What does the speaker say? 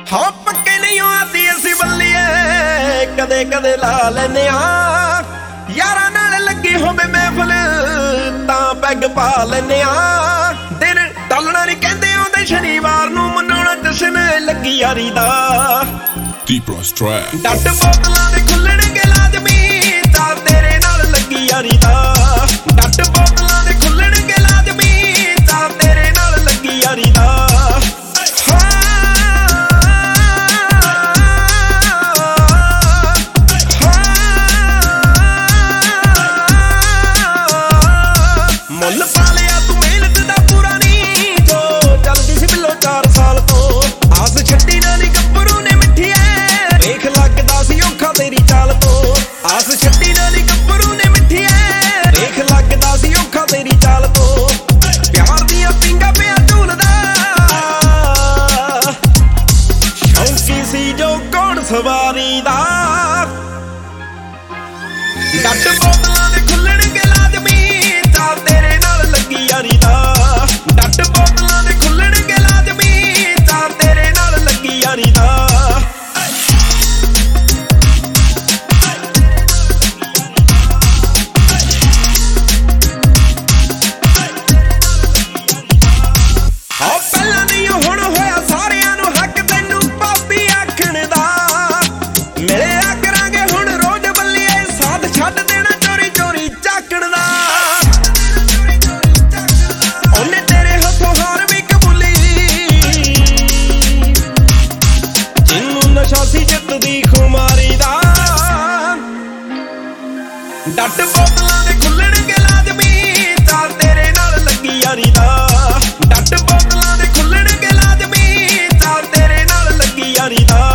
ਹਾਂ ਪੱਕੇ ਨਹੀਂ ਆਦੀ ਅਸੀਂ ਬੱਲੀਏ ਕਦੇ ਕਦੇ ਲਾ ਲੈਨੇ ਆ ਯਾਰਾਂ ਨਾਲ ਲੱਗੀ ਹੋਵੇ ਮਹਿਫਲ ਤਾਂ ਪੈਗ ਪਾ ਲੈਨੇ ਆ ਦਿਨ ਟਲਣਾ ਨਹੀਂ ਕਹਿੰਦੇ ਆਉਂਦੇ ਸ਼ਨੀਵਾਰ ਨੂੰ ਮਨਾਉਣਾ ਜਸ਼ਨ ਲੱਗੀ ਯਾਰੀ ਦਾ ਡੱਟ ਬੋਤਲਾਂ ਦੇ ਖੁੱਲਣਗੇ ਲਾਜ਼ਮੀ ਤਾਂ ਤੇਰੇ ਨਾਲ ਲੱਗੀ ਯਾਰੀ ਦਾ ਡੱਟ ਬੋਤਲਾਂ ਦੇ ਖੁੱਲਣਗੇ ਲਾਜ਼ਮੀ ਤਾਂ ਤੇਰੇ ਨਾਲ ਲੱਗੀ ਯਾਰੀ ਦਾ ਮੁੱਲ ਪਾ ਲਿਆ ਤੂੰ ਮਿਹਨਤ ਦਾ ਪੂਰਾ ਨੀ ਜੋ ਚੱਲਦੀ ਸੀ ਬਿੱਲੋ 4 ਸਾਲ ਤੋਂ ਆਸ ਛੱਡੀ ਨਾ ਨੀ ਗੱਭਰੂ ਨੇ ਮਿੱਠੀ ਐ ਵੇਖ ਲੱਗਦਾ ਸੀ ਔਖਾ ਤੇਰੀ ਚਾਲ ਤੋਂ ਆਸ ਛੱਡੀ ਨਾ ਨੀ ਗੱਭਰੂ ਨੇ ਮਿੱਠੀ ਐ ਵੇਖ ਲੱਗਦਾ ਸੀ ਔਖਾ ਤੇਰੀ ਚਾਲ ਤੋਂ ਪਿਆਰ ਦੀਆਂ ਪਿੰਗਾਂ ਪਿਆ ਝੂਲਦਾ ਸ਼ੌਂਕੀ ਸੀ ਜੋ ਘੋੜ ਸਵਾਰੀ ਦਾ ਡੱਟ ਬੋਤਲਾਂ ਦੇ ਖੁੱਲਣਗੇ ਲਾਜ਼ਮੀ ਤਾਂ ਤੇਰੇ ਨਾਲ ਲੱਗੀ ਯਾਰੀ ਦਾ ਡੱਟ ਬੋਤਲਾਂ ਦੇ ਖੁੱਲਣਗੇ ਲਾਜ਼ਮੀ ਤਾਂ ਤੇਰੇ ਨਾਲ ਲੱਗੀ ਯਾਰੀ ਦਾ ਹਾਂ ਪਹਿਲਾਂ ਨਹੀਂ ਹੁਣ ਹੋਇਆ ਸਾਰਿਆਂ ਨੂੰ ਹੱਕ ਤੈਨੂੰ ਭਾਬੀ ਆਖਣ ਦਾ ਮਿਲਿਆ ਕਰਾਂਗੇ ਹੁਣ ਰੋਜ਼ ਬੱਲੀਏ ਸਾਥ ਛੱਡ ਦੇਣਾ ਚੋਰੀ ਚੋਰੀ ਝਾਕਣ ਦਾ ਉਹਨੇ ਤੇਰੇ ਹੱਥੋਂ ਹਾਰ ਵੀ ਕਬੂਲੀ ਜਿਹਨੂੰ ਨਸ਼ਾ ਸੀ ਜਿੱਤ ਦੀ ਖੁਮਾਰੀ ਦਾ ਡੱਟ ਬੋਤਲਾਂ ਦੇ ਖੁੱਲਣਗੇ ਲਾਜ਼ਮੀ ਤਾਂ ਤੇਰੇ ਨਾਲ ਲੱਗੀ ਯਾਰੀ ਦਾ ਡੱਟ ਬੋਤਲਾਂ ਦੇ ਖੁੱਲਣਗੇ ਲਾਜ਼ਮੀ ਤਾਂ ਤੇਰੇ ਨਾਲ ਲੱਗੀ ਯਾਰੀ ਦਾ